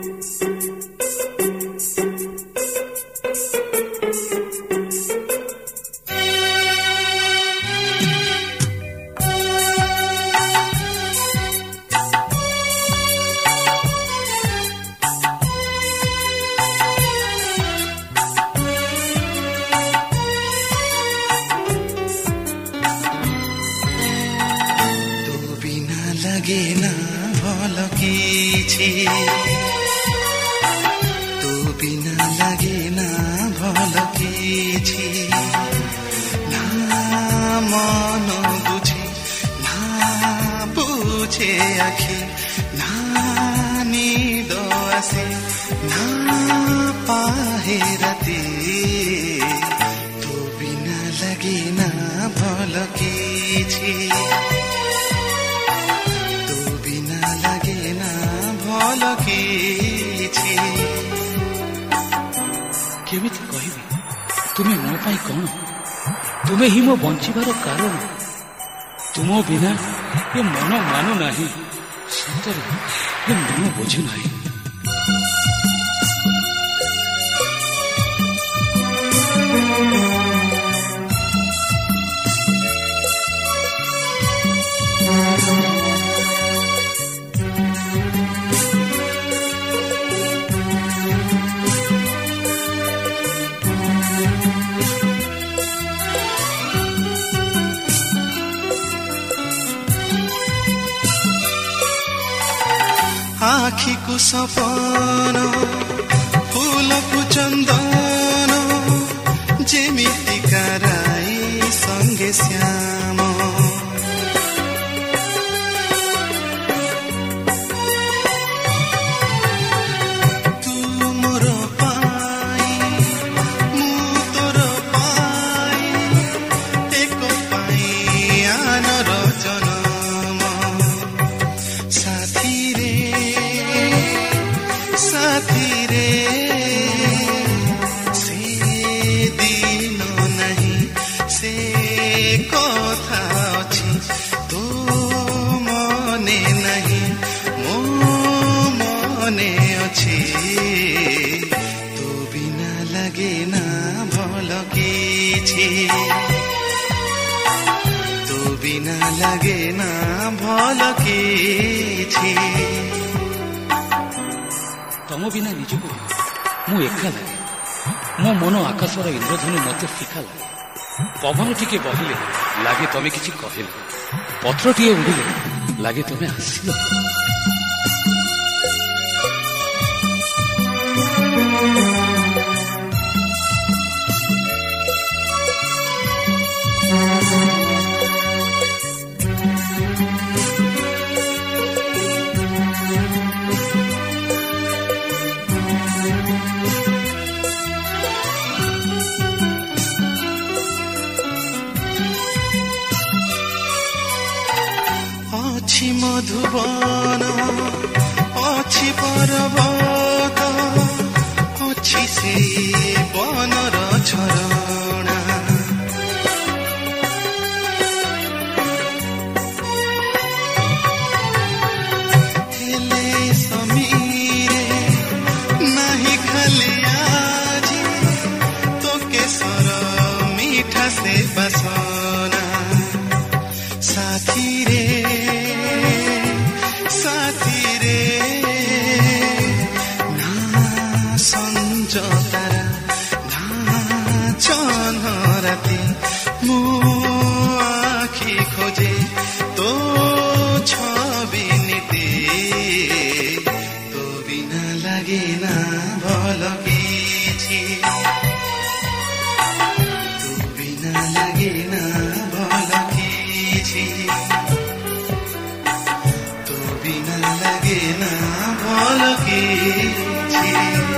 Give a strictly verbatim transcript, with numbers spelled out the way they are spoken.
तुम्हें ही मो बंचार कारण तुम बिना ये मन मानु नहीं सतरे ये मन बुझु नहीं। आखी को सपन फूल को चंदन जेमिति कराई संगे श्याम तू मोर पाई मु तोर पाई एक पाई आनर जनम साथी रे साथी रे से दिन नहीं से कथा अच्छी तो मने नहीं मो मने अच्छी तो बिना लगे ना भल किछि तो बिना लगे ना भल किछि तम बिना निजको मु एका लगे मो मन आकाशर इंद्रधनु मत फिका लगे पवन टिके बहिले लगे तमे किछि कहिल पत्र टिए उड़िले लगे तमे आसिल अछि मधुबन अछि पर्वत अछि से बनर झरणा हेले समीरे नाही खाली आजी तो केसर मीठा से बसना साथी रे साथी रे ना संज तारा ना चन राती मु आखी खोजे तो छवि नीति तो बिना लगे ना भल किछि तो बिना लगे ना भल किछि तो बिना लगे ना भल किछि।